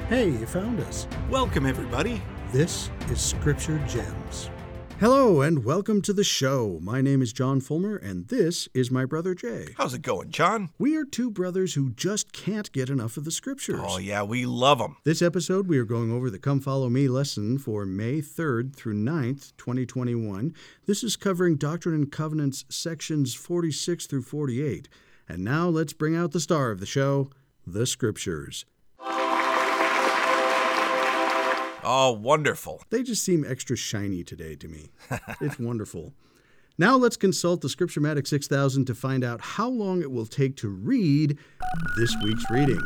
Hey, you found us. Welcome, everybody. This is Scripture Gems. Hello, and welcome to the show. My name is John Fulmer, and this is my brother Jay. How's it going, John? We are two brothers who just can't get enough of the Scriptures. Oh, yeah, we love them. This episode, we are going over the Come Follow Me lesson for May 3rd through 9th, 2021. This is covering Doctrine and Covenants sections 46 through 48. And now let's bring out the star of the show, the Scriptures. Oh, wonderful. They just seem extra shiny today to me. It's wonderful. Now let's consult the Scripturematic 6000 to find out how long it will take to read this week's reading.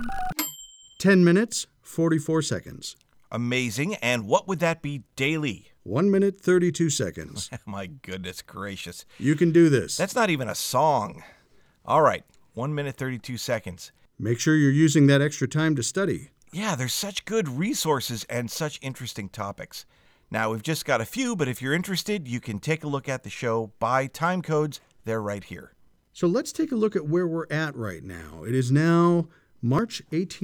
10 minutes, 44 seconds. Amazing. And what would that be daily? 1 minute, 32 seconds. My goodness gracious. You can do this. That's not even a song. All right, 1 minute, 32 seconds. Make sure you're using that extra time to study. Yeah, there's such good resources and such interesting topics. Now, we've just got a few, but if you're interested, you can take a look at the show by time codes. They're right here. So let's take a look at where we're at right now. It is now March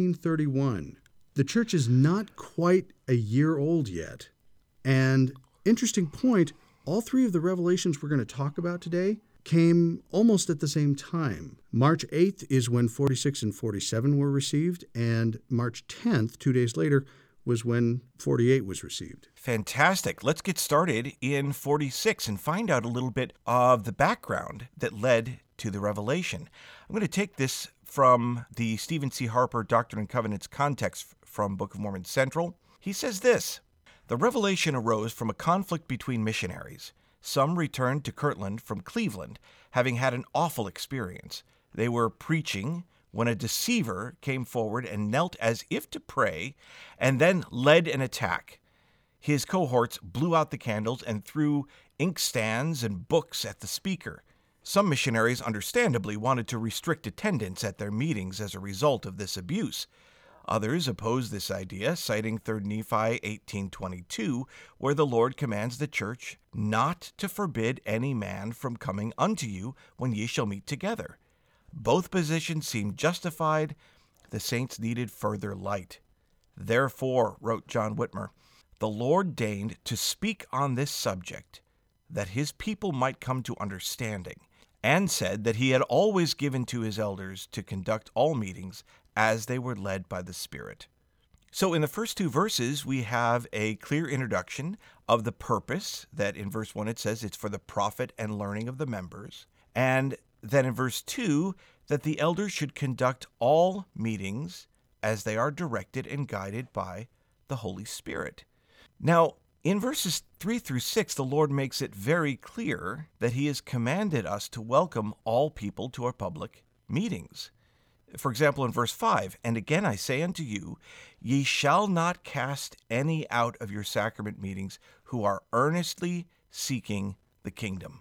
1831. The church is not quite a year old yet. And interesting point, all three of the revelations we're going to talk about today came almost at the same time. March 8th is when 46 and 47 were received, and March 10th, 2 days later, was when 48 was received. Fantastic. Let's get started in 46 and find out a little bit of the background that led to the revelation. I'm going to take this from the Stephen C. Harper Doctrine and Covenants context from Book of Mormon Central. He says this: "The revelation arose from a conflict between missionaries. Some returned to Kirtland from Cleveland, having had an awful experience. They were preaching when a deceiver came forward and knelt as if to pray, and then led an attack. His cohorts blew out the candles and threw inkstands and books at the speaker. Some missionaries understandably wanted to restrict attendance at their meetings as a result of this abuse. Others opposed this idea, citing 3 Nephi 18:22, where the Lord commands the church not to forbid any man from coming unto you when ye shall meet together. Both positions seemed justified. The saints needed further light. Therefore, wrote John Whitmer, the Lord deigned to speak on this subject, that his people might come to understanding, and said that he had always given to his elders to conduct all meetings as they were led by the Spirit." So in the first two verses, we have a clear introduction of the purpose, that in verse 1 it says it's for the profit and learning of the members, and then in verse 2, that the elders should conduct all meetings as they are directed and guided by the Holy Spirit. Now, in verses 3 through 6, the Lord makes it very clear that he has commanded us to welcome all people to our public meetings. For example, in verse 5, "And again I say unto you, ye shall not cast any out of your sacrament meetings who are earnestly seeking the kingdom.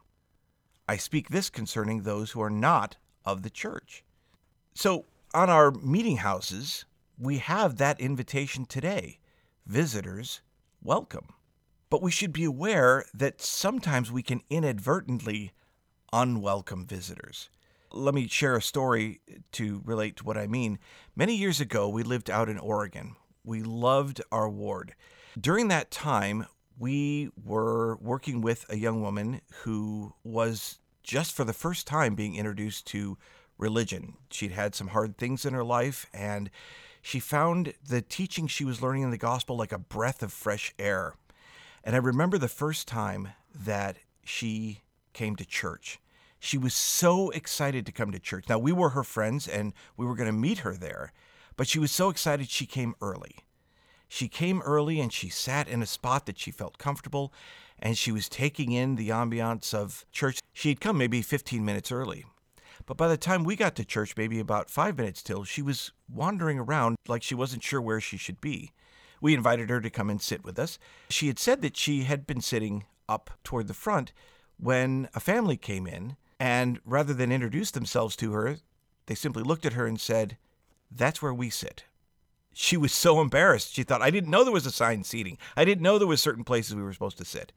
I speak this concerning those who are not of the church." So, on our meeting houses, we have that invitation today. Visitors, welcome. But we should be aware that sometimes we can inadvertently unwelcome visitors. Let me share a story to relate to what I mean. Many years ago, we lived out in Oregon. We loved our ward. During that time, we were working with a young woman who was just for the first time being introduced to religion. She'd had some hard things in her life, and she found the teaching she was learning in the gospel like a breath of fresh air. And I remember the first time that she came to church. She was so excited to come to church. Now, we were her friends, and we were going to meet her there, but she was so excited she came early. She came early, and she sat in a spot that she felt comfortable, and she was taking in the ambiance of church. She had come maybe 15 minutes early. But by the time we got to church, maybe about 5 minutes till, she was wandering around like she wasn't sure where she should be. We invited her to come and sit with us. She had said that she had been sitting up toward the front when a family came in, and rather than introduce themselves to her, they simply looked at her and said, "That's where we sit." She was so embarrassed. She thought, I didn't know there was assigned seating. I didn't know there was certain places we were supposed to sit.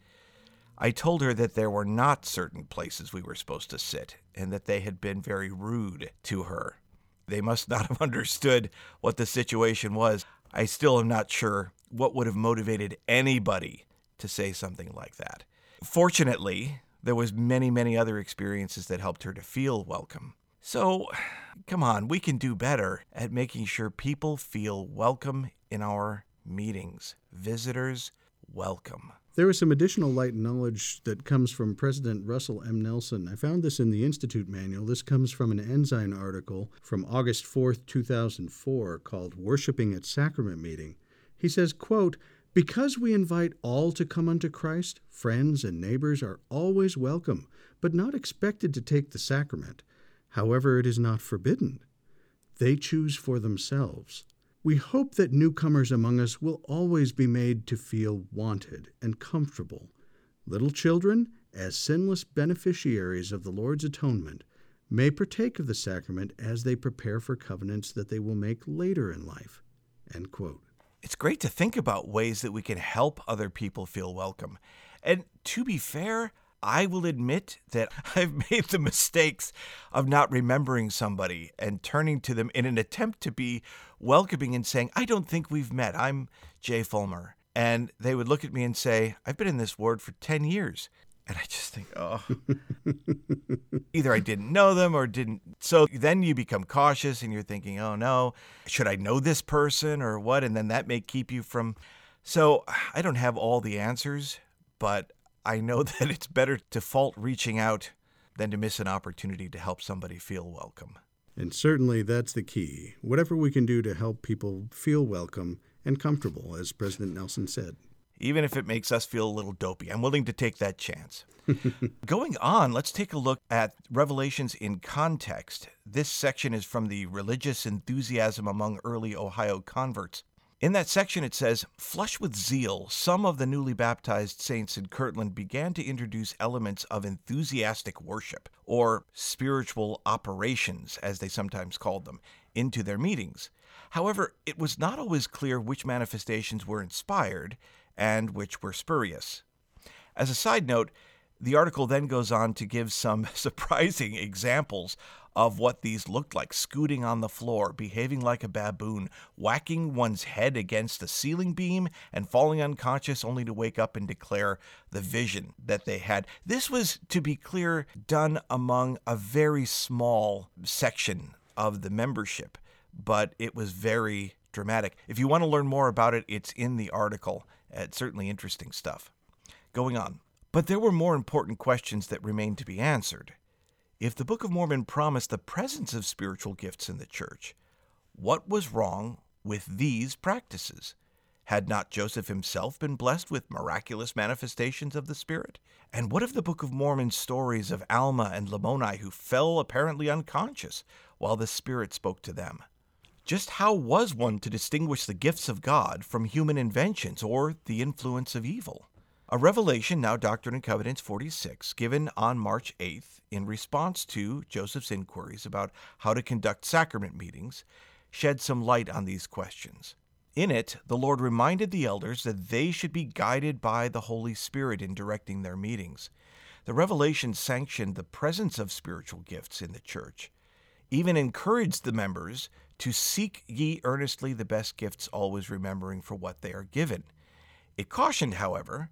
I told her that there were not certain places we were supposed to sit, and that they had been very rude to her. They must not have understood what the situation was. I still am not sure what would have motivated anybody to say something like that. Fortunately, there was many other experiences that helped her to feel welcome. So, come on, we can do better at making sure people feel welcome in our meetings. Visitors, welcome. There was some additional light knowledge that comes from President Russell M. Nelson. I found this in the Institute Manual. This comes from an Ensign article from August 4th, 2004, called Worshipping at Sacrament Meeting. He says, quote, "Because we invite all to come unto Christ, friends and neighbors are always welcome, but not expected to take the sacrament. However, it is not forbidden. They choose for themselves. We hope that newcomers among us will always be made to feel wanted and comfortable. Little children, as sinless beneficiaries of the Lord's atonement, may partake of the sacrament as they prepare for covenants that they will make later in life." End quote. It's great to think about ways that we can help other people feel welcome. And to be fair, I will admit that I've made the mistakes of not remembering somebody and turning to them in an attempt to be welcoming and saying, "I don't think we've met. I'm Jay Fulmer." And they would look at me and say, "I've been in this ward for 10 years. And I just think, oh, either I didn't know them or didn't. So then you become cautious and you're thinking, oh no, should I know this person or what? And then that may keep you from. So I don't have all the answers, but I know that it's better to fault reaching out than to miss an opportunity to help somebody feel welcome. And certainly that's the key. Whatever we can do to help people feel welcome and comfortable, as President Nelson said. Even if it makes us feel a little dopey, I'm willing to take that chance. Going on, let's take a look at Revelations in context. This section is from the Religious Enthusiasm Among Early Ohio Converts. In that section, it says, "Flushed with zeal, some of the newly baptized saints in Kirtland began to introduce elements of enthusiastic worship, or spiritual operations, as they sometimes called them, into their meetings. However, it was not always clear which manifestations were inspired and which were spurious." As a side note, the article then goes on to give some surprising examples of what these looked like: scooting on the floor, behaving like a baboon, whacking one's head against the ceiling beam, and falling unconscious only to wake up and declare the vision that they had. This was, to be clear, done among a very small section of the membership, but it was very dramatic. If you want to learn more about it, it's in the article. It's certainly interesting stuff. Going on. But there were more important questions that remained to be answered. If the Book of Mormon promised the presence of spiritual gifts in the church, what was wrong with these practices? Had not Joseph himself been blessed with miraculous manifestations of the Spirit? And what of the Book of Mormon's stories of Alma and Lamoni, who fell apparently unconscious while the Spirit spoke to them? Just how was one to distinguish the gifts of God from human inventions or the influence of evil? A revelation, now Doctrine and Covenants 46, given on March 8th in response to Joseph's inquiries about how to conduct sacrament meetings, shed some light on these questions. In it, the Lord reminded the elders that they should be guided by the Holy Spirit in directing their meetings. The revelation sanctioned the presence of spiritual gifts in the church, even encouraged the members to seek ye earnestly the best gifts, always remembering for what they are given. It cautioned, however,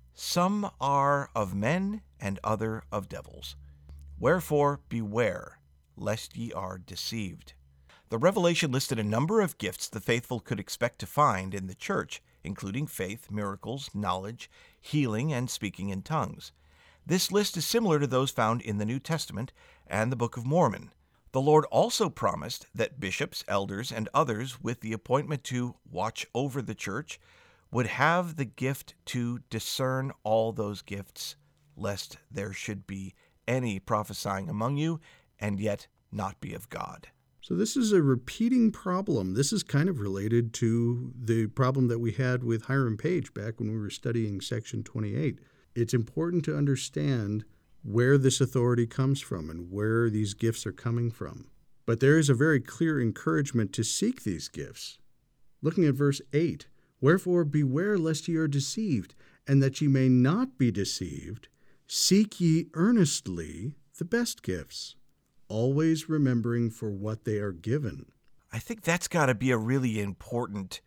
some are of men and other of devils. Wherefore beware, lest ye are deceived. The revelation listed a number of gifts the faithful could expect to find in the church, including faith, miracles, knowledge, healing, and speaking in tongues. This list is similar to those found in the New Testament and the Book of Mormon. The Lord also promised that bishops, elders, and others with the appointment to watch over the church would have the gift to discern all those gifts, lest there should be any prophesying among you, and yet not be of God. So this is a repeating problem. This is kind of related to the problem that we had with Hiram Page back when we were studying Section 28. It's important to understand where this authority comes from and where these gifts are coming from. But there is a very clear encouragement to seek these gifts. Looking at verse 8, "Wherefore beware lest ye are deceived, and that ye may not be deceived, seek ye earnestly the best gifts, always remembering for what they are given." I think that's got to be a really important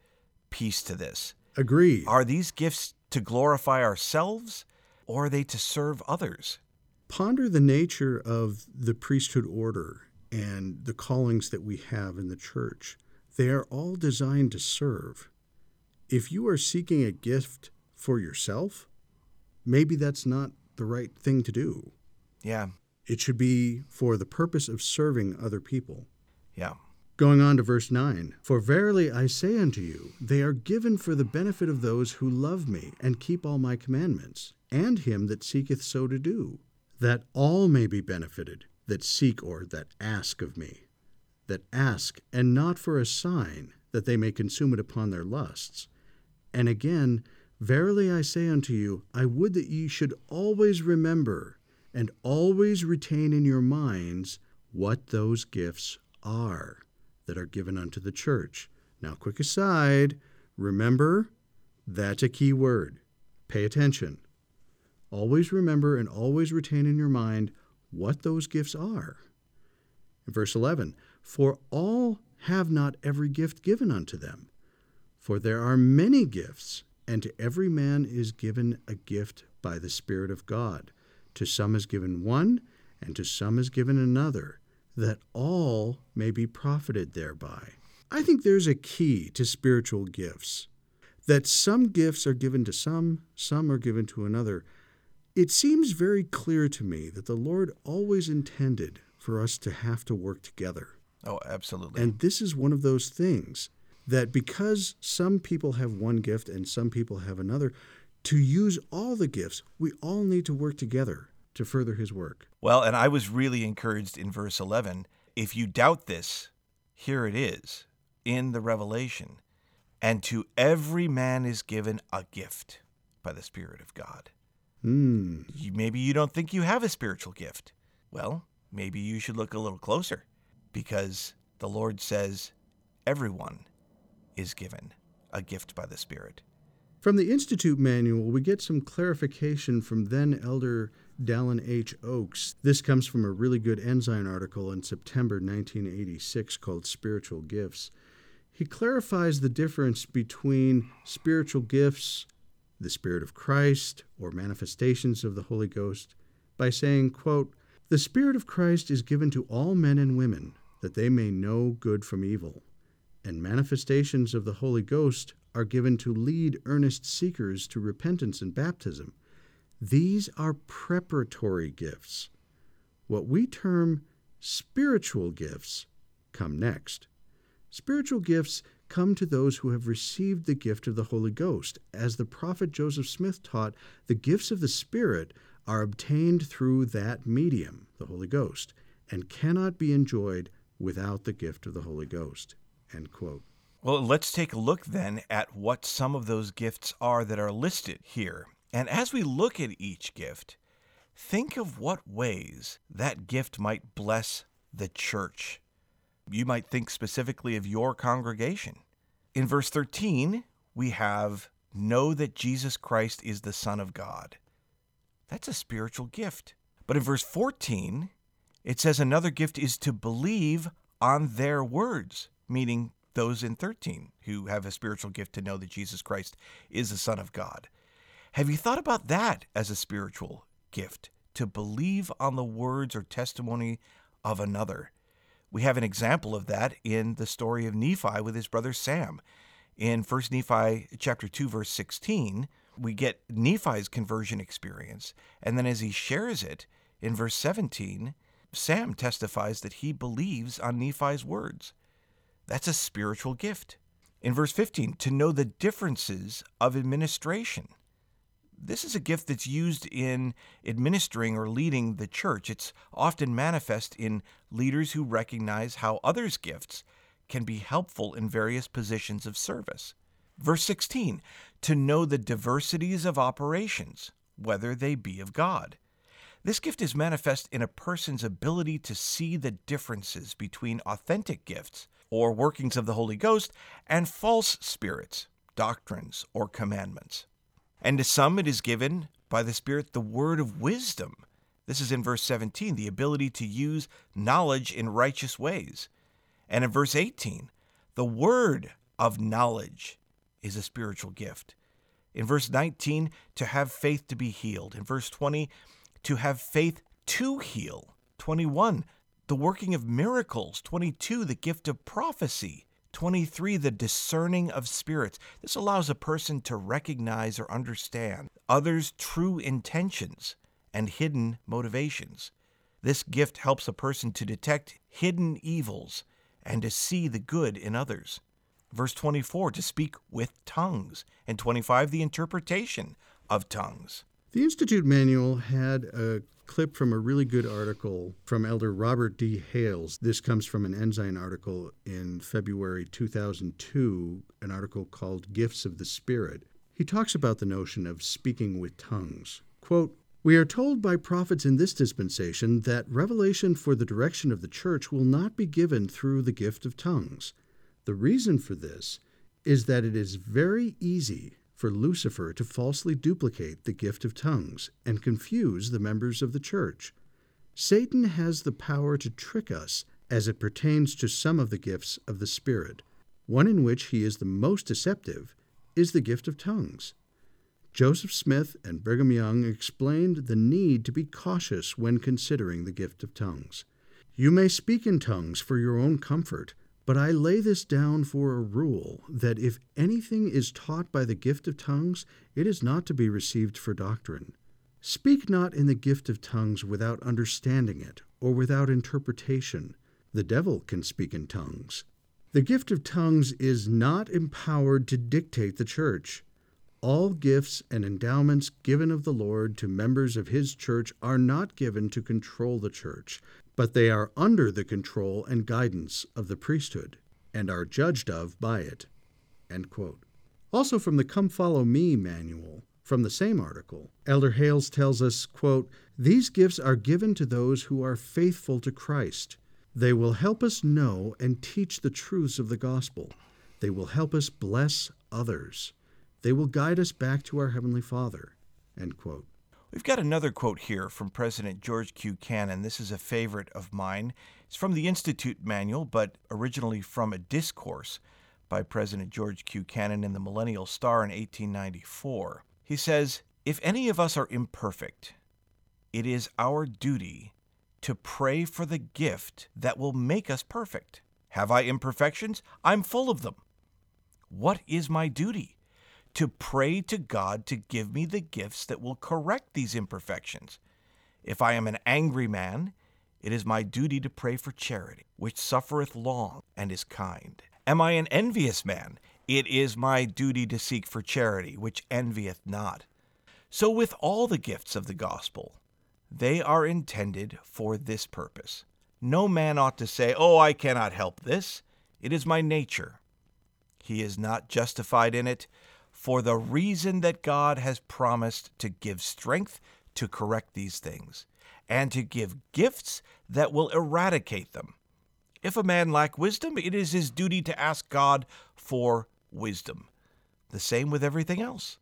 piece to this. Agreed. Are these gifts to glorify ourselves, or are they to serve others? Ponder the nature of the priesthood order and the callings that we have in the church. They are all designed to serve. If you are seeking a gift for yourself, maybe that's not the right thing to do. Yeah. It should be for the purpose of serving other people. Yeah. Going on to verse 9, "For verily I say unto you, they are given for the benefit of those who love me and keep all my commandments, and him that seeketh so to do, that all may be benefited that seek or that ask of me, that ask, and not for a sign, that they may consume it upon their lusts. And again, verily I say unto you, I would that ye should always remember and always retain in your minds what those gifts are that are given unto the church." Now, quick aside, remember, that's a key word. Pay attention. Always remember and always retain in your mind what those gifts are. In verse 11, "For all have not every gift given unto them. For there are many gifts, and to every man is given a gift by the Spirit of God. To some is given one, and to some is given another, that all may be profited thereby." I think there's a key to spiritual gifts, that some gifts are given to some are given to another. It seems very clear to me that the Lord always intended for us to have to work together. Oh, absolutely. And this is one of those things that because some people have one gift and some people have another, to use all the gifts, we all need to work together to further his work. Well, and I was really encouraged in verse 11. If you doubt this, here it is in the Revelation. "And to every man is given a gift by the Spirit of God." Maybe you don't think you have a spiritual gift. Well, maybe you should look a little closer, because the Lord says everyone is given a gift by the Spirit. From the Institute Manual, we get some clarification from then Elder Dallin H. Oakes. This comes from a really good Ensign article in September 1986 called Spiritual Gifts. He clarifies the difference between spiritual gifts, the Spirit of Christ, or manifestations of the Holy Ghost, by saying, quote, "The Spirit of Christ is given to all men and women, that they may know good from evil. And manifestations of the Holy Ghost are given to lead earnest seekers to repentance and baptism. These are preparatory gifts. What we term spiritual gifts come next. Spiritual gifts come to those who have received the gift of the Holy Ghost. As the prophet Joseph Smith taught, the gifts of the Spirit are obtained through that medium, the Holy Ghost, and cannot be enjoyed without the gift of the Holy Ghost." End quote. Well, let's take a look then at what some of those gifts are that are listed here. And as we look at each gift, think of what ways that gift might bless the church. You might think specifically of your congregation. In verse 13, we have, "Know that Jesus Christ is the Son of God." That's a spiritual gift. But in verse 14, it says another gift is to believe on their words, meaning those in 13 who have a spiritual gift to know that Jesus Christ is the Son of God. Have you thought about that as a spiritual gift, to believe on the words or testimony of another? We have an example of that in the story of Nephi with his brother Sam. In 1 Nephi chapter 2, verse 16, we get Nephi's conversion experience. And then as he shares it in verse 17, Sam testifies that he believes on Nephi's words. That's a spiritual gift. In verse 15, to know the differences of administration. This is a gift that's used in administering or leading the church. It's often manifest in leaders who recognize how others' gifts can be helpful in various positions of service. Verse 16, to know the diversities of operations, whether they be of God. This gift is manifest in a person's ability to see the differences between authentic gifts or workings of the Holy Ghost and false spirits, doctrines, or commandments. And to some it is given by the Spirit the word of wisdom. This is in verse 17, the ability to use knowledge in righteous ways. And in verse 18, the word of knowledge is a spiritual gift. In verse 19, to have faith to be healed. In verse 20, to have faith to heal. 21, the working of miracles. 22, the gift of prophecy. 23, the discerning of spirits. This allows a person to recognize or understand others' true intentions and hidden motivations. This gift helps a person to detect hidden evils and to see the good in others. Verse 24, to speak with tongues. And 25, the interpretation of tongues. The Institute Manual had a clip from a really good article from Elder Robert D. Hales. This comes from an Ensign article in February 2002, an article called Gifts of the Spirit. He talks about the notion of speaking with tongues. Quote, "We are told by prophets in this dispensation that revelation for the direction of the church will not be given through the gift of tongues. The reason for this is that it is very easy for Lucifer to falsely duplicate the gift of tongues and confuse the members of the church. Satan has the power to trick us as it pertains to some of the gifts of the Spirit. One in which he is the most deceptive is the gift of tongues. Joseph Smith and Brigham Young explained the need to be cautious when considering the gift of tongues. You may speak in tongues for your own comfort, but I lay this down for a rule, that if anything is taught by the gift of tongues, it is not to be received for doctrine. Speak not in the gift of tongues without understanding it, or without interpretation. The devil can speak in tongues. The gift of tongues is not empowered to dictate the church. All gifts and endowments given of the Lord to members of his church are not given to control the church, but they are under the control and guidance of the priesthood, and are judged of by it." End quote. Also from the Come Follow Me manual, from the same article, Elder Hales tells us, quote, "These gifts are given to those who are faithful to Christ. They will help us know and teach the truths of the gospel. They will help us bless others. They will guide us back to our Heavenly Father." End quote. We've got another quote here from President George Q. Cannon. This is a favorite of mine. It's from the Institute Manual, but originally from a discourse by President George Q. Cannon in the Millennial Star in 1894. He says, "If any of us are imperfect, it is our duty to pray for the gift that will make us perfect. Have I imperfections? I'm full of them. What is my duty? To pray to God to give me the gifts that will correct these imperfections. If I am an angry man, it is my duty to pray for charity, which suffereth long and is kind. Am I an envious man? It is my duty to seek for charity, which envieth not. So with all the gifts of the gospel, they are intended for this purpose. No man ought to say, 'Oh, I cannot help this. It is my nature.' He is not justified in it, for the reason that God has promised to give strength to correct these things, and to give gifts that will eradicate them. If a man lack wisdom, it is his duty to ask God for wisdom. The same with everything else.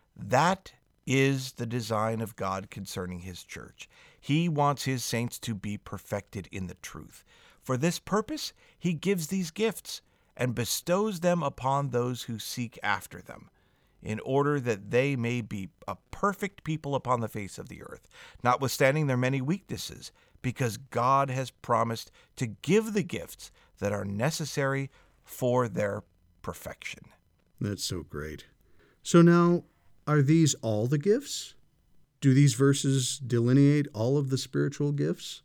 That is the design of God concerning his church. He wants his saints to be perfected in the truth. For this purpose, he gives these gifts and bestows them upon those who seek after them, in order that they may be a perfect people upon the face of the earth, notwithstanding their many weaknesses, because God has promised to give the gifts that are necessary for their perfection." That's so great. So now, are these all the gifts? Do these verses delineate all of the spiritual gifts?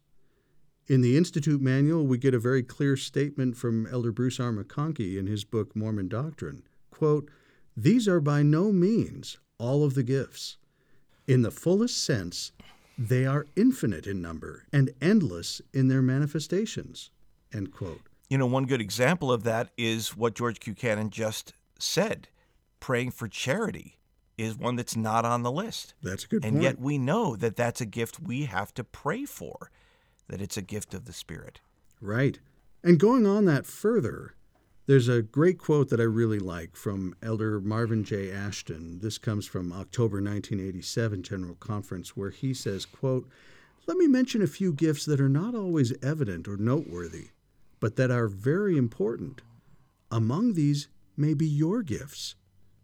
In the Institute Manual, we get a very clear statement from Elder Bruce R. McConkie in his book, Mormon Doctrine. Quote, "These are by no means all of the gifts. In the fullest sense, they are infinite in number and endless in their manifestations." End quote. You know, one good example of that is what George Q. Cannon just said. Praying for charity is one that's not on the list. That's a good point. And yet we know that that's a gift we have to pray for, that it's a gift of the Spirit. Right. And going on that further, there's a great quote that I really like from Elder Marvin J. Ashton. This comes from October 1987 General Conference, where he says, quote, "Let me mention a few gifts that are not always evident or noteworthy, but that are very important. Among these may be your gifts.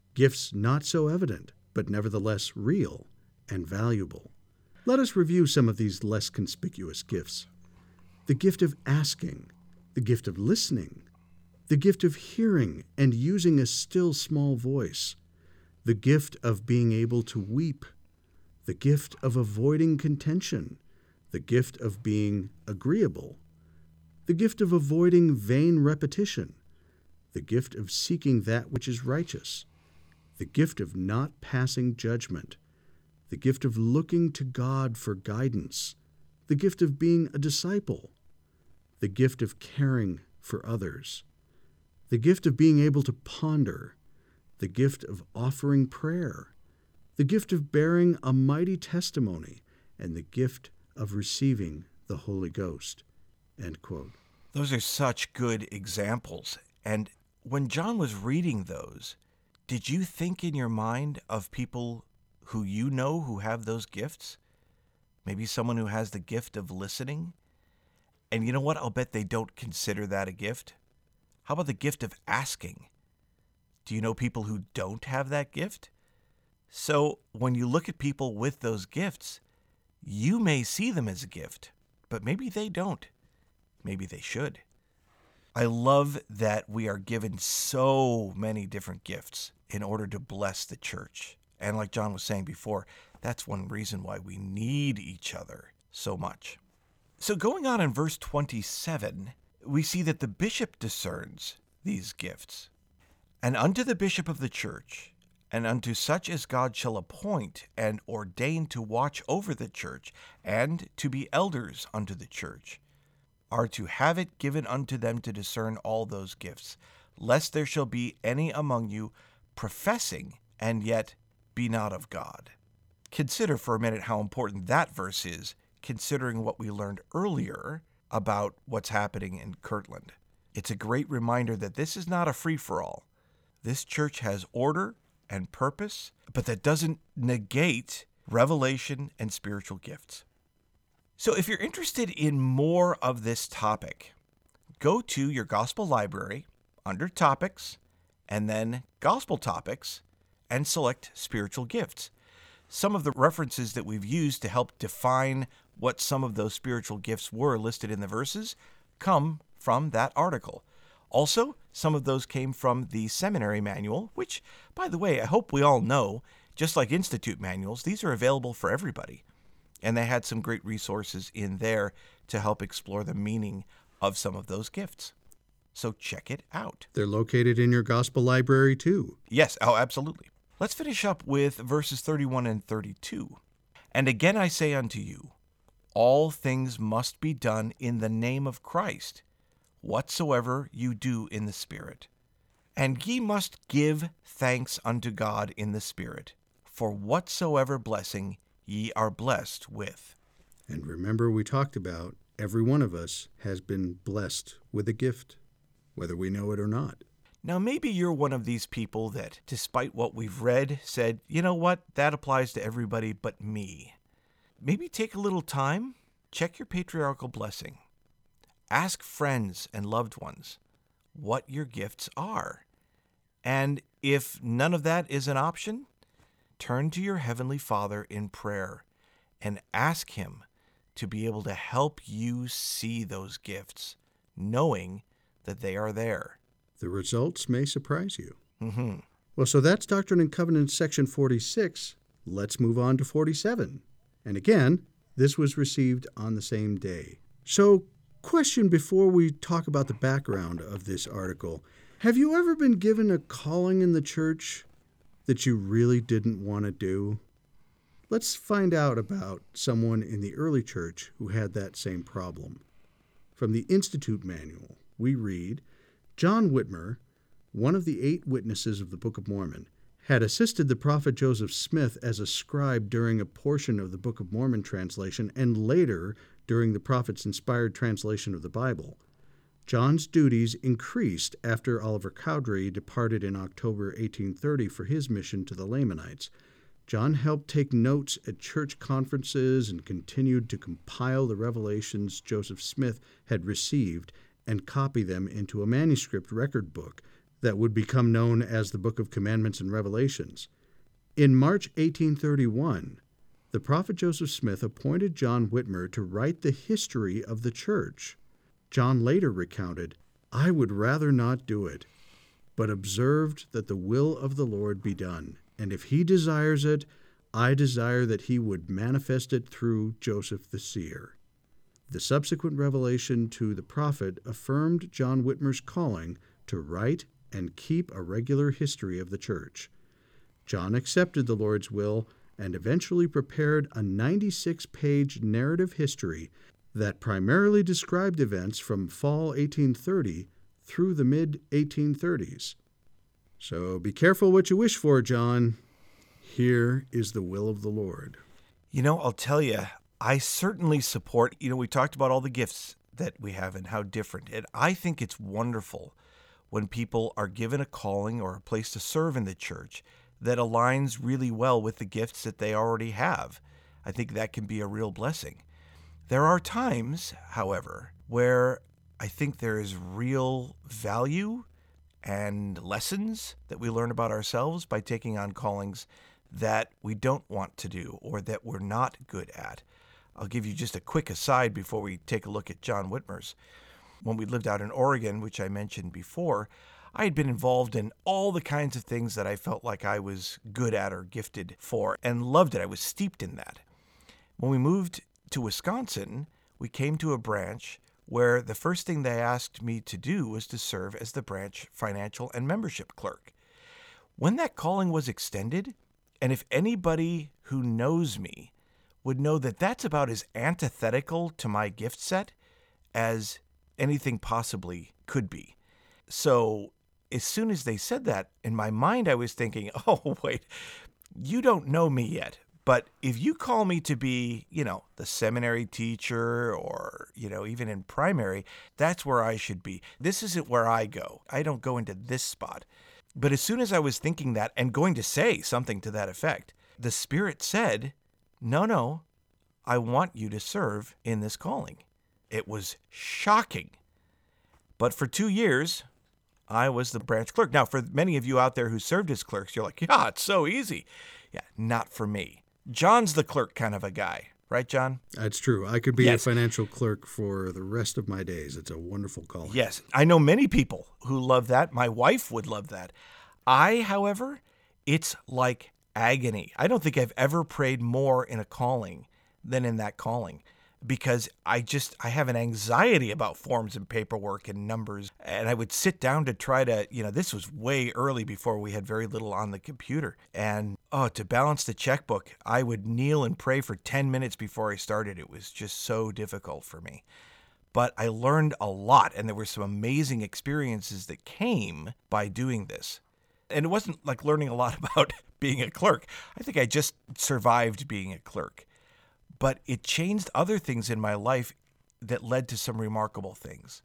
gifts not so evident, but nevertheless real and valuable. Let us review some of these less conspicuous gifts. The gift of asking, the gift of listening, the gift of hearing and using a still small voice, the gift of being able to weep, the gift of avoiding contention, the gift of being agreeable, the gift of avoiding vain repetition, the gift of seeking that which is righteous, the gift of not passing judgment, the gift of looking to God for guidance, the gift of being a disciple, the gift of caring for others, the gift of being able to ponder, the gift of offering prayer, the gift of bearing a mighty testimony, and the gift of receiving the Holy Ghost." End quote. Those are such good examples. And when John was reading those, did you think in your mind of people who you know who have those gifts? Maybe someone who has the gift of listening? And you know what? I'll bet they don't consider that a gift. How about the gift of asking? Do you know people who don't have that gift? So when you look at people with those gifts, you may see them as a gift, but maybe they don't. Maybe they should. I love that we are given so many different gifts in order to bless the church. And like John was saying before, that's one reason why we need each other so much. So going on in verse 27, we see that the bishop discerns these gifts. "And unto the bishop of the church, and unto such as God shall appoint and ordain to watch over the church, and to be elders unto the church, are to have it given unto them to discern all those gifts, lest there shall be any among you professing, and yet be not of God." Consider for a minute how important that verse is, considering what we learned earlier about what's happening in Kirtland. It's a great reminder that this is not a free-for-all. This church has order and purpose, but that doesn't negate revelation and spiritual gifts. So if you're interested in more of this topic, go to your gospel library under topics and then gospel topics and select spiritual gifts. Some of the references that we've used to help define what some of those spiritual gifts were listed in the verses come from that article. Also, some of those came from the seminary manual, which, by the way, I hope we all know, just like Institute manuals, these are available for everybody. And they had some great resources in there to help explore the meaning of some of those gifts. So check it out. They're located in your gospel library too. Yes, oh, absolutely. Let's finish up with verses 31 and 32. "And again I say unto you, all things must be done in the name of Christ, whatsoever you do in the Spirit. And ye must give thanks unto God in the Spirit, for whatsoever blessing ye are blessed with." And remember, we talked about every one of us has been blessed with a gift, whether we know it or not. Now, maybe you're one of these people that, despite what we've read, said, you know what, that applies to everybody but me. Maybe take a little time, check your patriarchal blessing. Ask friends and loved ones what your gifts are. And if none of that is an option, turn to your Heavenly Father in prayer and ask Him to be able to help you see those gifts, knowing that they are there. The results may surprise you. Mm-hmm. Well, so that's Doctrine and Covenants section 46. Let's move on to 47. And again, this was received on the same day. So, question before we talk about the background of this article. Have you ever been given a calling in the church that you really didn't want to do? Let's find out about someone in the early church who had that same problem. From the Institute Manual, we read, John Whitmer, one of the 8 witnesses of the Book of Mormon, had assisted the prophet Joseph Smith as a scribe during a portion of the Book of Mormon translation and later during the prophet's inspired translation of the Bible. John's duties increased after Oliver Cowdery departed in October 1830 for his mission to the Lamanites. John helped take notes at church conferences and continued to compile the revelations Joseph Smith had received and copy them into a manuscript record book that would become known as the Book of Commandments and Revelations. In March 1831, the prophet Joseph Smith appointed John Whitmer to write the history of the church. John later recounted, "I would rather not do it, but observed that the will of the Lord be done. And if he desires it, I desire that he would manifest it through Joseph the seer." The subsequent revelation to the prophet affirmed John Whitmer's calling to write and keep a regular history of the church. John accepted the Lord's will and eventually prepared a 96-page narrative history that primarily described events from fall 1830 through the mid-1830s. So be careful what you wish for, John. Here is the will of the Lord. I'll tell you, I certainly support, we talked about all the gifts that we have and how different. And I think it's wonderful when people are given a calling or a place to serve in the church that aligns really well with the gifts that they already have. I think that can be a real blessing. There are times, however, where I think there is real value and lessons that we learn about ourselves by taking on callings that we don't want to do or that we're not good at. I'll give you just a quick aside before we take a look at John Whitmer's. When we lived out in Oregon, which I mentioned before, I had been involved in all the kinds of things that I felt like I was good at or gifted for and loved it. I was steeped in that. When we moved to Wisconsin, we came to a branch where the first thing they asked me to do was to serve as the branch financial and membership clerk. When that calling was extended, and if anybody who knows me would know that that's about as antithetical to my gift set as anything possibly could be. So as soon as they said that, in my mind I was thinking, oh, wait, you don't know me yet. But if you call me to be, the seminary teacher or, even in primary, that's where I should be. This isn't where I go. I don't go into this spot. But as soon as I was thinking that and going to say something to that effect, the Spirit said, no, I want you to serve in this calling. It was shocking. But for 2 years, I was the branch clerk. Now, for many of you out there who served as clerks, you're like, yeah, it's so easy. Yeah, not for me. John's the clerk kind of a guy. Right, John? That's true. I could be a financial clerk for the rest of my days. It's a wonderful calling. Yes. I know many people who love that. My wife would love that. However, it's like agony. I don't think I've ever prayed more in a calling than in that calling, because I have an anxiety about forms and paperwork and numbers. And I would sit down to try to, this was way early before we had very little on the computer. And, to balance the checkbook, I would kneel and pray for 10 minutes before I started. It was just so difficult for me. But I learned a lot, and there were some amazing experiences that came by doing this. And it wasn't like learning a lot about being a clerk. I think I just survived being a clerk. But it changed other things in my life that led to some remarkable things.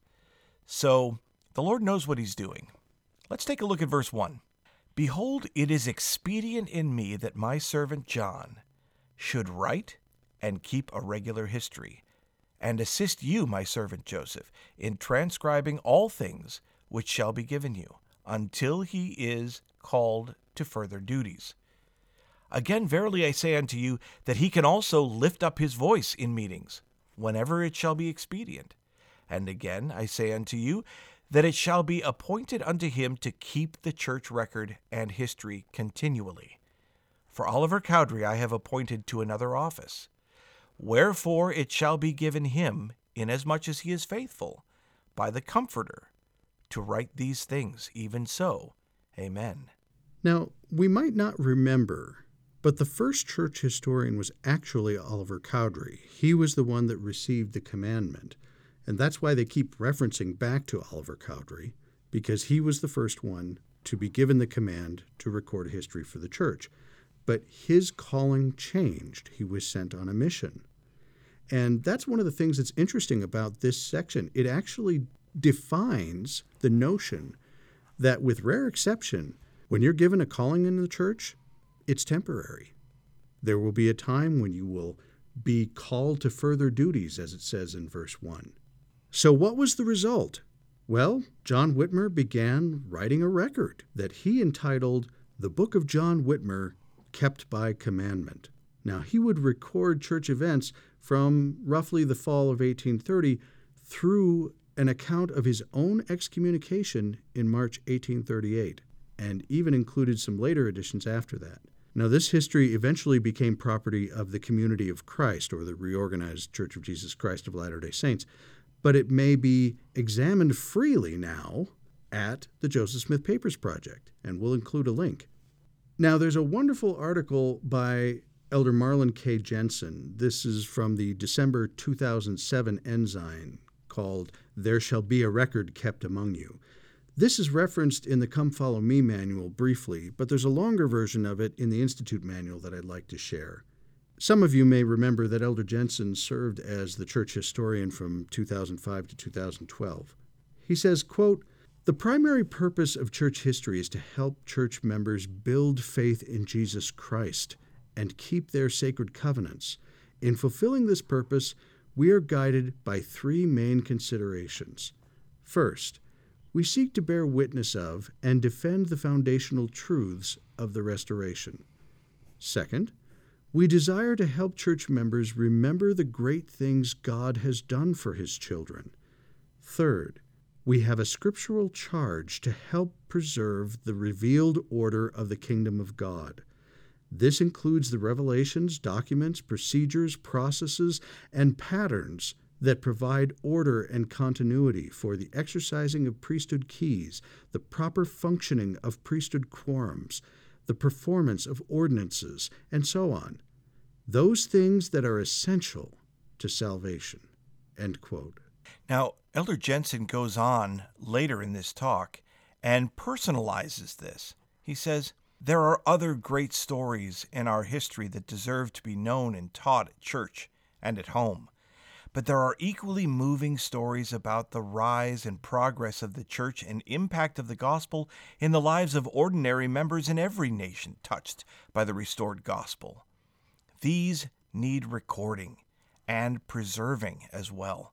So the Lord knows what he's doing. Let's take a look at verse 1. Behold, it is expedient in me that my servant John should write and keep a regular history, and assist you, my servant Joseph, in transcribing all things which shall be given you, until he is called to further duties. Again, verily I say unto you, that he can also lift up his voice in meetings, whenever it shall be expedient. And again I say unto you, that it shall be appointed unto him to keep the church record and history continually. For Oliver Cowdery I have appointed to another office. Wherefore it shall be given him, inasmuch as he is faithful, by the Comforter, to write these things, even so. Amen. Now, we might not remember, but the first church historian was actually Oliver Cowdery. He was the one that received the commandment. And that's why they keep referencing back to Oliver Cowdery, because he was the first one to be given the command to record history for the church. But his calling changed. He was sent on a mission. And that's one of the things that's interesting about this section. It actually defines the notion that, with rare exception, when you're given a calling in the church, it's temporary. There will be a time when you will be called to further duties, as it says in verse 1. So what was the result? Well, John Whitmer began writing a record that he entitled The Book of John Whitmer, Kept by Commandment. Now, he would record church events from roughly the fall of 1830 through an account of his own excommunication in March 1838, and even included some later additions after that. Now, this history eventually became property of the Community of Christ, or the Reorganized Church of Jesus Christ of Latter-day Saints, but it may be examined freely now at the Joseph Smith Papers Project, and we'll include a link. Now, there's a wonderful article by Elder Marlon K. Jensen. This is from the December 2007 Ensign called There Shall Be a Record Kept Among You. This is referenced in the Come Follow Me manual briefly, but there's a longer version of it in the Institute manual that I'd like to share. Some of you may remember that Elder Jensen served as the church historian from 2005 to 2012. He says, quote, "The primary purpose of church history is to help church members build faith in Jesus Christ and keep their sacred covenants. In fulfilling this purpose, we are guided by three main considerations. First, we seek to bear witness of and defend the foundational truths of the Restoration. Second, we desire to help church members remember the great things God has done for His children. Third, we have a scriptural charge to help preserve the revealed order of the kingdom of God. This includes the revelations, documents, procedures, processes, and patterns that provide order and continuity for the exercising of priesthood keys, the proper functioning of priesthood quorums, the performance of ordinances, and so on. Those things that are essential to salvation." End quote. Now, Elder Jensen goes on later in this talk and personalizes this. He says, "There are other great stories in our history that deserve to be known and taught at church and at home. But there are equally moving stories about the rise and progress of the church and impact of the gospel in the lives of ordinary members in every nation touched by the restored gospel. These need recording and preserving as well.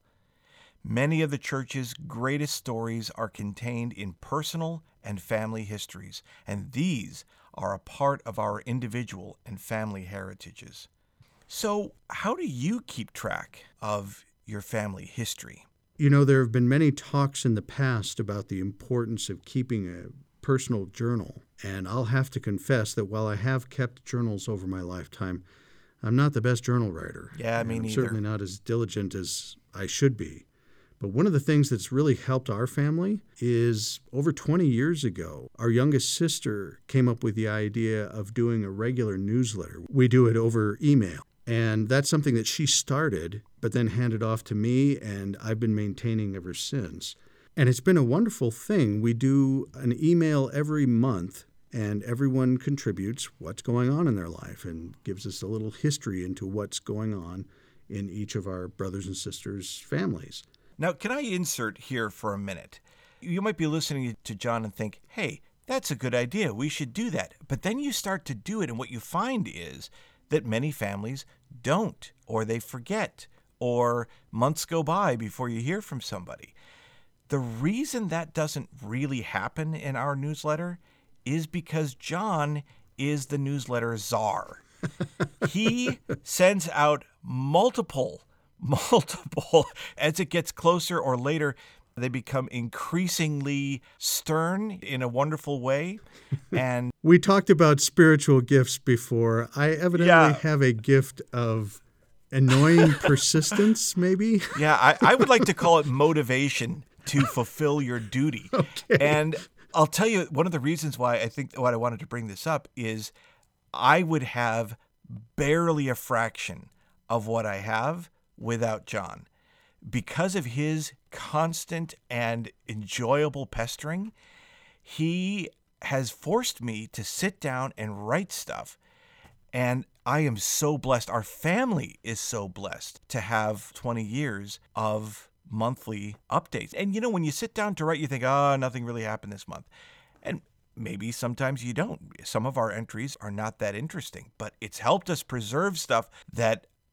Many of the church's greatest stories are contained in personal and family histories, and these are a part of our individual and family heritages." So, how do you keep track of your family history? You know, there have been many talks in the past about the importance of keeping a personal journal, and I'll have to confess that while I have kept journals over my lifetime, I'm not the best journal writer. Yeah, me I'm neither. certainly not as diligent as I should be. But one of the things that's really helped our family is over 20 years ago, our youngest sister came up with the idea of doing a regular newsletter. We do it over email. And that's something that she started, but then handed off to me, and I've been maintaining ever since. And it's been a wonderful thing. We do an email every month, and everyone contributes what's going on in their life and gives us a little history into what's going on in each of our brothers and sisters' families. Now, can I insert here for a minute? You might be listening to John and think, hey, that's a good idea. We should do that. But then you start to do it, and what you find is that many families don't, or they forget, or months go by before you hear from somebody. The reason that doesn't really happen in our newsletter is because John is the newsletter czar. He sends out multiple, as it gets closer or later, they become increasingly stern in a wonderful way. And we talked about spiritual gifts before. I evidently have a gift of annoying persistence, maybe. Yeah, I would like to call it motivation to fulfill your duty. Okay. And I'll tell you, one of the reasons why I think what I wanted to bring this up is I would have barely a fraction of what I have without John. Because of his constant and enjoyable pestering, he has forced me to sit down and write stuff. And I am so blessed. Our family is so blessed to have 20 years of monthly updates. And you know, when you sit down to write, you think, nothing really happened this month. And maybe sometimes you don't. Some of our entries are not that interesting, but it's helped us preserve stuff that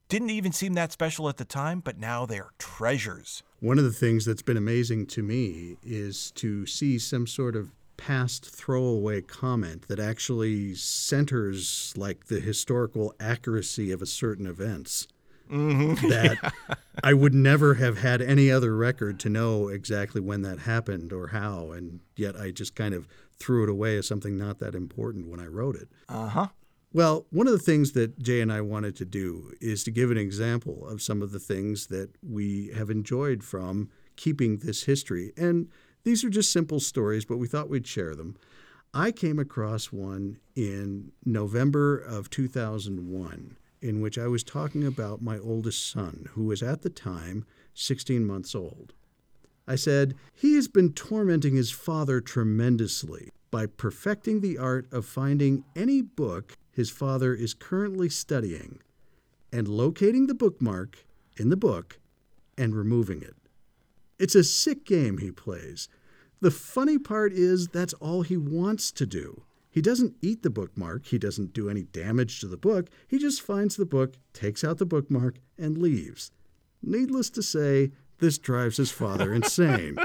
didn't even seem that special at the time, but now they are treasures. One of the things that's been amazing to me is to see some sort of past throwaway comment that actually centers like the historical accuracy of a certain events. That I would never have had any other record to know exactly when that happened or how, and yet I just kind of threw it away as something not that important when I wrote it. Well, one of the things that Jay and I wanted to do is to give an example of some of the things that we have enjoyed from keeping this history. And these are just simple stories, but we thought we'd share them. I came across one in November of 2001 in which I was talking about my oldest son, who was at the time 16 months old. I said, he has been tormenting his father tremendously by perfecting the art of finding any book his father is currently studying and locating the bookmark in the book and removing it. It's a sick game he plays. The funny part is that's all he wants to do. He doesn't eat the bookmark. He doesn't do any damage to the book. He just finds the book, takes out the bookmark, and leaves. Needless to say, this drives his father insane.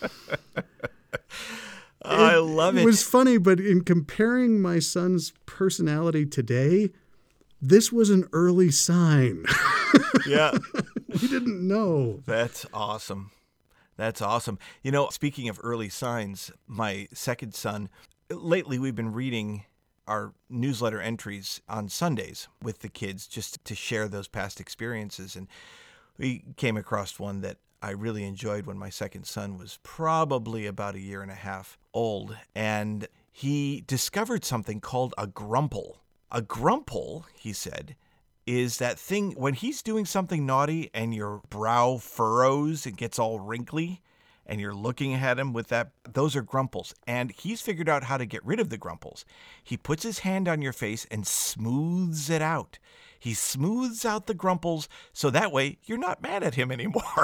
I love it. It was funny, but in comparing my son's personality today, this was an early sign. Yeah. We didn't know. That's awesome. That's awesome. You know, speaking of early signs, my second son, lately we've been reading our newsletter entries on Sundays with the kids just to share those past experiences. And we came across one that I really enjoyed when my second son was probably about 1.5 years old. And he discovered something called a grumple. A grumple, he said, is that thing when he's doing something naughty and your brow furrows and gets all wrinkly and you're looking at him with that, those are grumples. And he's figured out how to get rid of the grumples. He puts his hand on your face and smooths it out. He smooths out the grumples so that way you're not mad at him anymore.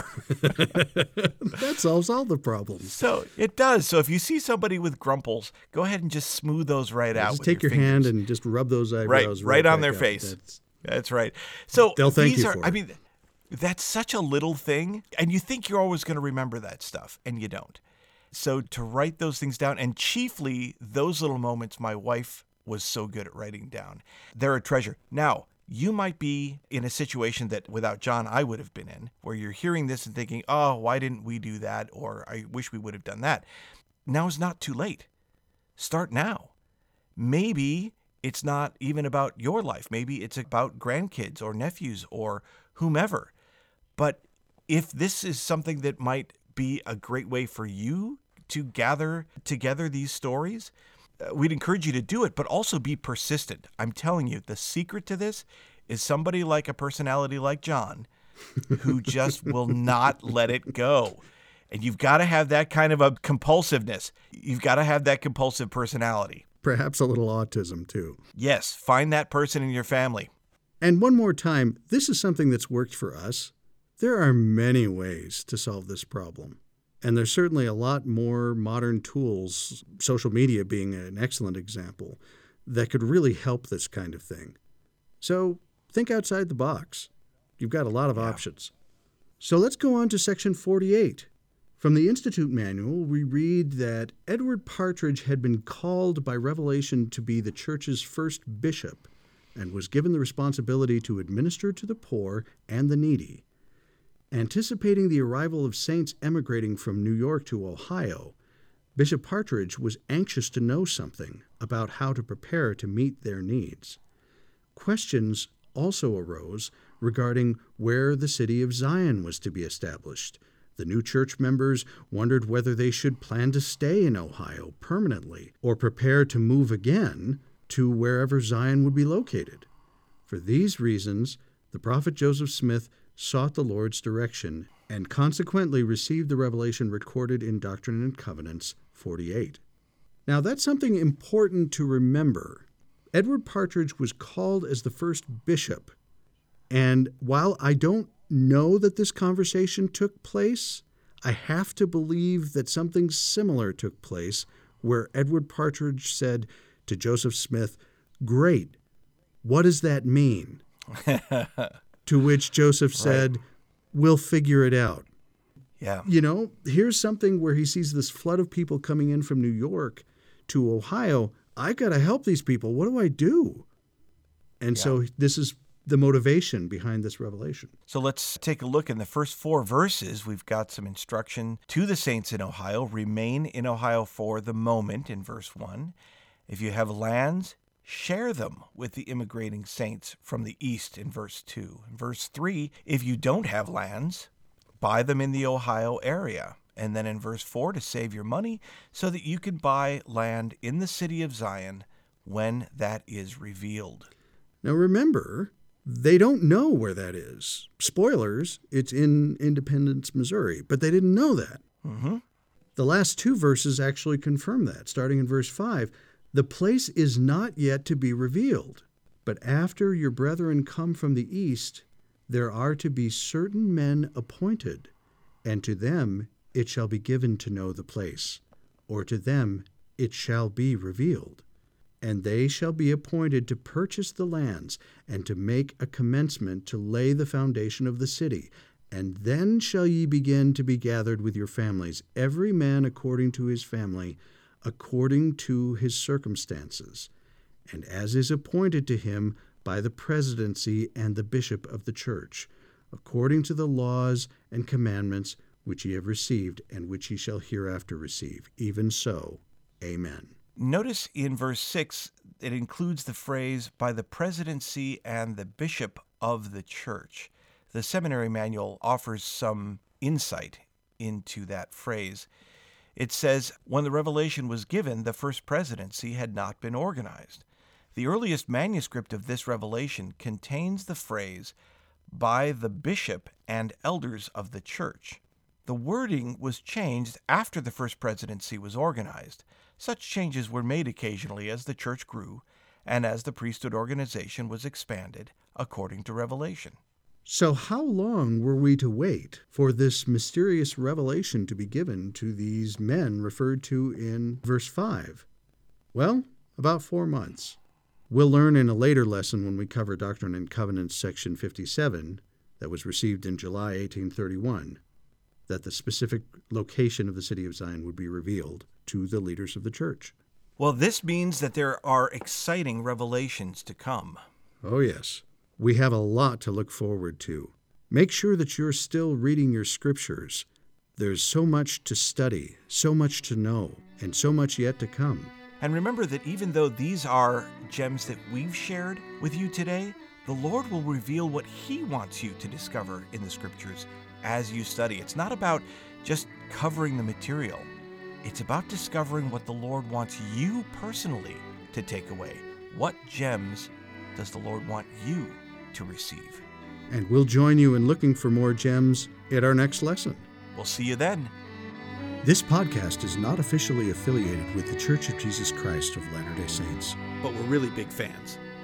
That solves all the problems. So it does. So if you see somebody with grumples, go ahead and just smooth those right out. Just with take your fingers. hand and just rub those eyebrows right on their back face. up. That's right. So They'll thank these you are, for it. I mean, that's such a little thing, and you think you're always going to remember that stuff, and you don't. So to write those things down, and chiefly those little moments my wife was so good at writing down, they're a treasure. Now, you might be in a situation that without John I would have been in, where you're hearing this and thinking, oh, why didn't we do that? Or I wish we would have done that. Now is not too late. Start now. Maybe it's not even about your life. Maybe it's about grandkids or nephews or whomever. But if this is something that might be a great way for you to gather together these stories, we'd encourage you to do it, but also be persistent. I'm telling you, the secret to this is somebody like a personality like John who just will not let it go. And you've got to have that kind of a compulsiveness. You've got to have that compulsive personality. Perhaps a little autism, too. Yes, find that person in your family. And one more time, this is something that's worked for us. There are many ways to solve this problem. And there's certainly a lot more modern tools, social media being an excellent example, that could really help this kind of thing. So think outside the box. You've got a lot of options. So let's go on to section 48. From the Institute Manual, we read that Edward Partridge had been called by revelation to be the church's first bishop and was given the responsibility to administer to the poor and the needy. Anticipating the arrival of saints emigrating from New York to Ohio, Bishop Partridge was anxious to know something about how to prepare to meet their needs. Questions also arose regarding where the city of Zion was to be established. The new church members wondered whether they should plan to stay in Ohio permanently or prepare to move again to wherever Zion would be located. For these reasons, the prophet Joseph Smith sought the Lord's direction and consequently received the revelation recorded in Doctrine and Covenants 48. Now, that's something important to remember. Edward Partridge was called as the first bishop, and while I don't know that this conversation took place, I have to believe that something similar took place where Edward Partridge said to Joseph Smith, "Great, what does that mean?" To which Joseph said, we'll figure it out. Yeah. You know, here's something where he sees this flood of people coming in from New York to Ohio. I got to help these people. What do I do? And so this is the motivation behind this revelation. So let's take a look in the first 4 verses. We've got some instruction to the saints in Ohio. Remain in Ohio for the moment in verse 1. If you have lands, share them with the immigrating saints from the east in verse 2. In verse 3, if you don't have lands, buy them in the Ohio area. And then in verse 4, to save your money so that you can buy land in the city of Zion when that is revealed. Now remember, they don't know where that is. Spoilers, it's in Independence, Missouri, but they didn't know that. Mm-hmm. The last 2 verses actually confirm that. Starting in verse 5, the place is not yet to be revealed, but after your brethren come from the east, there are to be certain men appointed, and to them it shall be given to know the place, or to them it shall be revealed. And they shall be appointed to purchase the lands, and to make a commencement to lay the foundation of the city. And then shall ye begin to be gathered with your families, every man according to his family, according to his circumstances, and as is appointed to him by the presidency and the bishop of the church, according to the laws and commandments which ye have received, and which ye shall hereafter receive. Even so, amen. Notice in verse 6, it includes the phrase, by the presidency and the bishop of the church. The seminary manual offers some insight into that phrase. It says, when the revelation was given, the first presidency had not been organized. The earliest manuscript of this revelation contains the phrase, by the bishop and elders of the church. The wording was changed after the first presidency was organized. Such changes were made occasionally as the church grew and as the priesthood organization was expanded according to Revelation. So how long were we to wait for this mysterious revelation to be given to these men referred to in verse 5? Well, about 4 months. We'll learn in a later lesson when we cover Doctrine and Covenants section 57, that was received in July 1831, that the specific location of the city of Zion would be revealed to the leaders of the church. Well, this means that there are exciting revelations to come. Oh, yes. We have a lot to look forward to. Make sure that you're still reading your scriptures. There's so much to study, so much to know, and so much yet to come. And remember that even though these are gems that we've shared with you today, the Lord will reveal what He wants you to discover in the scriptures as you study. It's not about just covering the material. It's about discovering what the Lord wants you personally to take away. What gems does the Lord want you to receive? And we'll join you in looking for more gems at our next lesson. We'll see you then. This podcast is not officially affiliated with the Church of Jesus Christ of Latter-day Saints. But we're really big fans.